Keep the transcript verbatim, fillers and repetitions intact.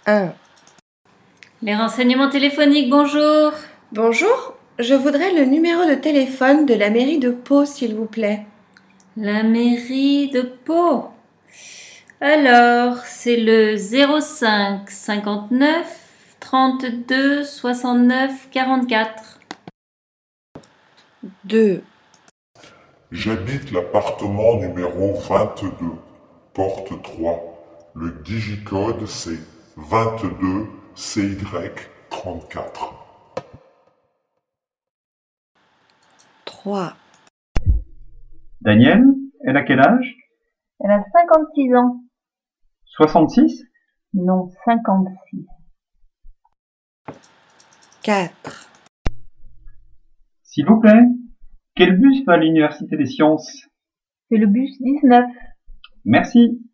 un. Les renseignements téléphoniques, bonjour. Bonjour, je voudrais le numéro de téléphone de la mairie de Pau, s'il vous plaît. La mairie de Pau. Alors, c'est le zéro cinq cinquante-neuf trente-deux soixante-neuf quarante-quatre. deux. J'habite l'appartement numéro vingt-deux, porte trois. Le digicode c'est vingt-deux C Y trente-quatre. trois. Daniel, elle a quel âge? Elle a cinquante-six ans. soixante-six? Non, cinquante-six. quatre. S'il vous plaît, quel bus va à l'Université des Sciences? C'est le bus dix-neuf. Merci.